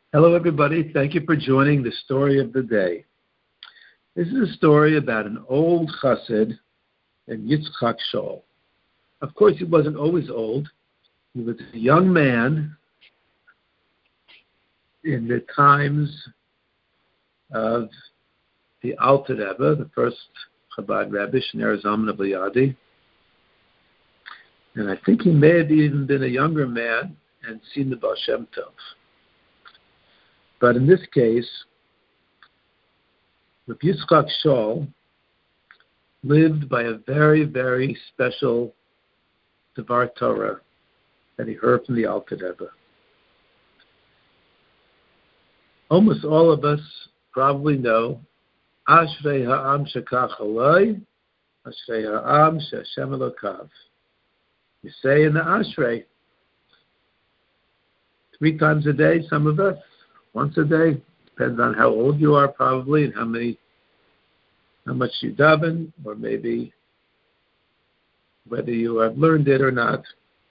Hello, everybody. Thank you for joining the story of the day. This is a story about an old chassid named Yitzchak Shaul. Of course, he wasn't always old. He was a young man in the times of the Alter Rebbe, the first Chabad Rebbe, Shneur Zalman of Liadi. And I think he may have even been a younger man and seen the Baal Shem Tov. But in this case, Rabbi Yitzchak Shaul lived by a very, very special Devar Torah that he heard from the Alter Rebbe. Almost all of us probably know Ashrei ha'am shekach aloi, Ashrei ha'am she'Hashem Elokav. You say in the Ashrei 3 times a day, some of us, once a day. Depends on how old you are probably and how much you daven, or maybe whether you have learned it or not.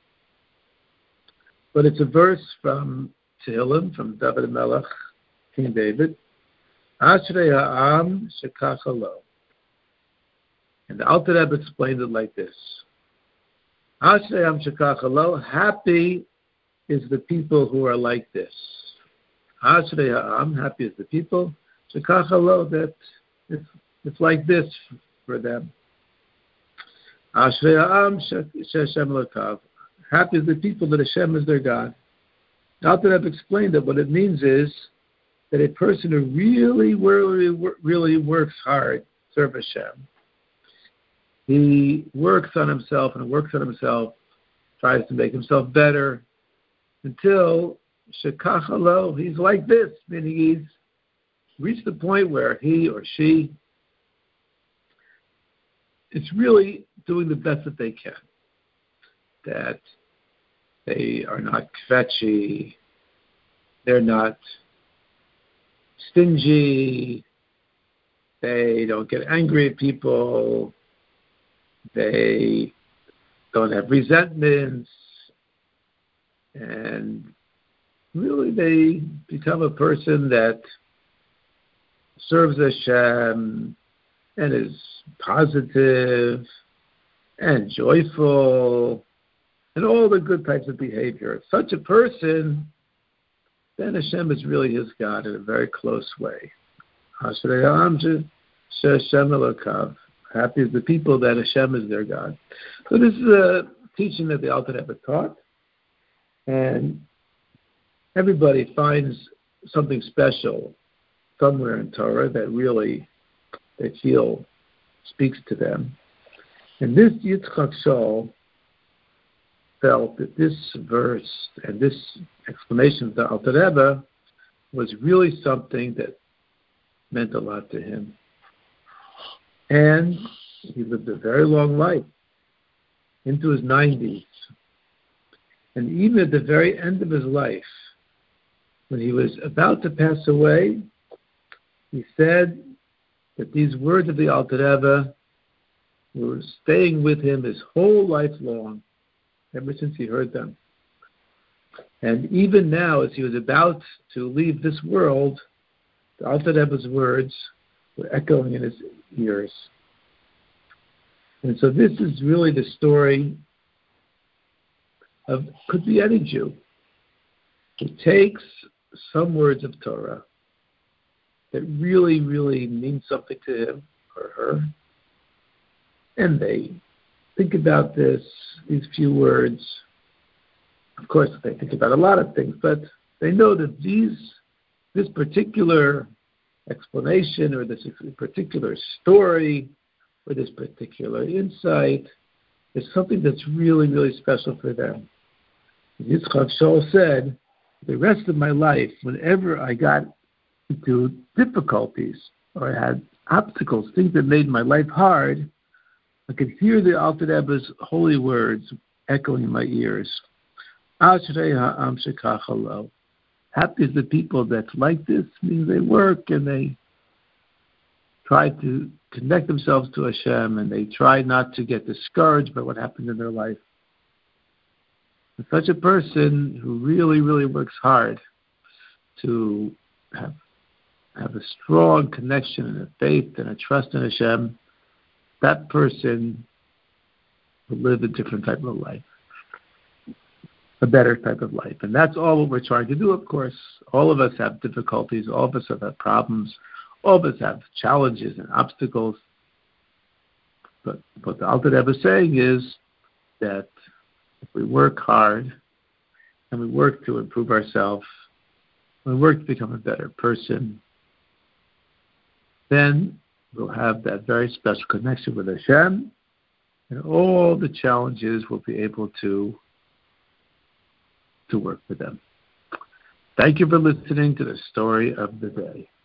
But it's a verse from Tehillim, from David Melech, King David. Ashrei ha'am shekach alo. And the Alter Rebbe explained it like this. Ashrei ha'am shekach alo. Happy is the people who are like this. Ashrei ha'am, happy is the people. Shekach alo, that it's like this for them. Ashrei ha'am she'Hashem Elokav. Happy is the people that Hashem is their God. Now that I've explained it, what it means is that a person who really works hard to serve Hashem, he works on himself, tries to make himself better, until Shekach alo, he's like this, meaning he's reached the point where he or she is really doing the best that they can. That they are not kvetchy, they're not stingy, they don't get angry at people, they don't have resentments, and really they become a person that serves Hashem and is positive and joyful and all the good types of behavior. Such a person, then Hashem is really his God in a very close way. Ashrei ha'am she'Hashem Elokav. Happy is the people that Hashem is their God. So this is a teaching that the Alter Rebbe taught, and everybody finds something special somewhere in Torah that really they feel speaks to them. And this Yitzchak Shaul felt that this verse and this explanation of the Alter Rebbe was really something that meant a lot to him. And he lived a very long life, into his 90s. And even at the very end of his life, when he was about to pass away, he said that these words of the Alter Rebbe were staying with him his whole life long, ever since he heard them. And even now, as he was about to leave this world, the Alter Rebbe's words were echoing in his ears. And so this is really the story of, could be any Jew, who takes some words of Torah that really, really mean something to him or her, and they think about these few words. Of course, they think about a lot of things, but they know that this particular explanation or this particular story or this particular insight is something that's really, really special for them. Yitzchak Shaul said, the rest of my life, whenever I got into difficulties or I had obstacles, things that made my life hard, I could hear the Alter Rebbe's holy words echoing in my ears. Ashrei ha'am shekach alo. Happy is the people that's like this, means they work and they try to connect themselves to Hashem and they try not to get discouraged by what happens in their life. And such a person who really, really works hard to have a strong connection and a faith and a trust in Hashem, that person will live a different type of life, a better type of life. And that's all what we're trying to do, of course. All of us have difficulties. All of us have problems. All of us have challenges and obstacles. But what the Alter Rebbe is saying is that if we work hard and we work to improve ourselves, we work to become a better person, then we'll have that very special connection with Hashem, and all the challenges we'll be able to work with them. Thank you for listening to the story of the day.